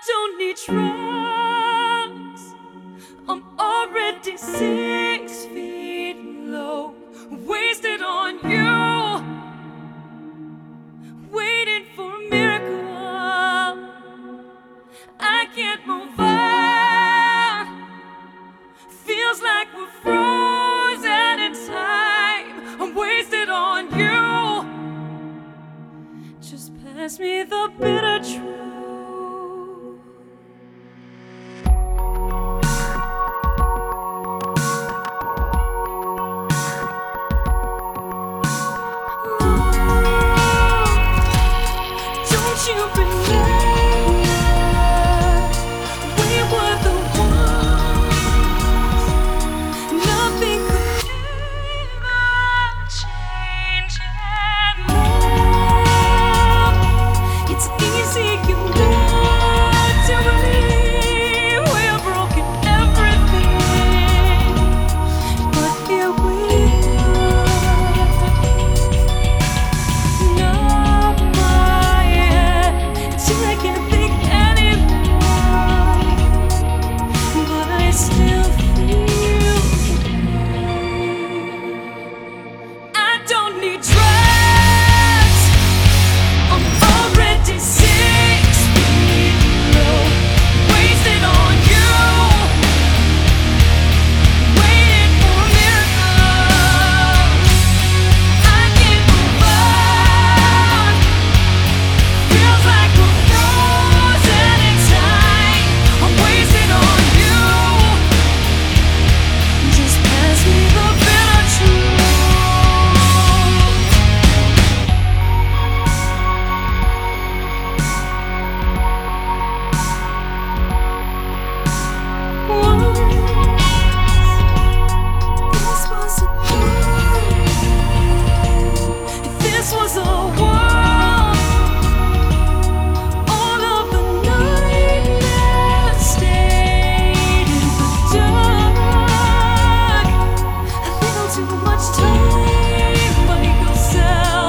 don't need drugs. I'm already 6 feet low, wasted on you, waiting for a miracle. I can't move on. Feels like we're frozen in time. I'm wasted on you. Just pass me the bitter truth. Don't you remember we were the ones? Nothing could ever change anymore. It's easy, you know, to believe we're broken everything, but here we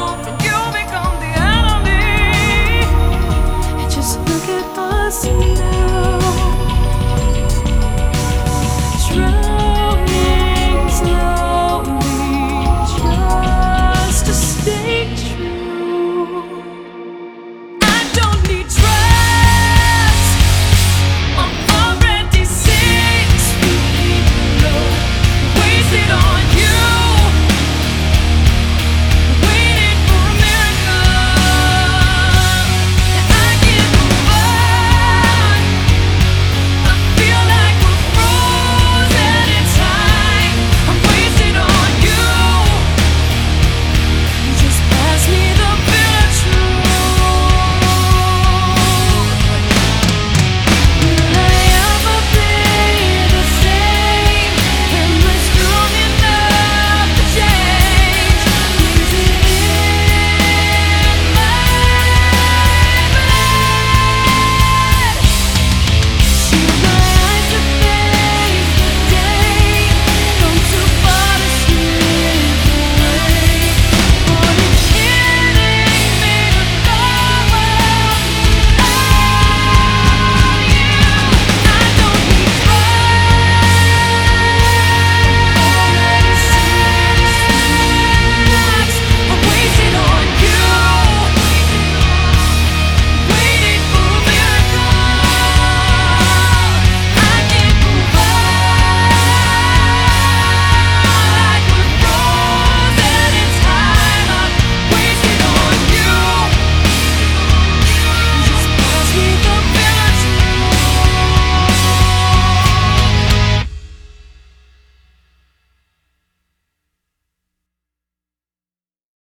now.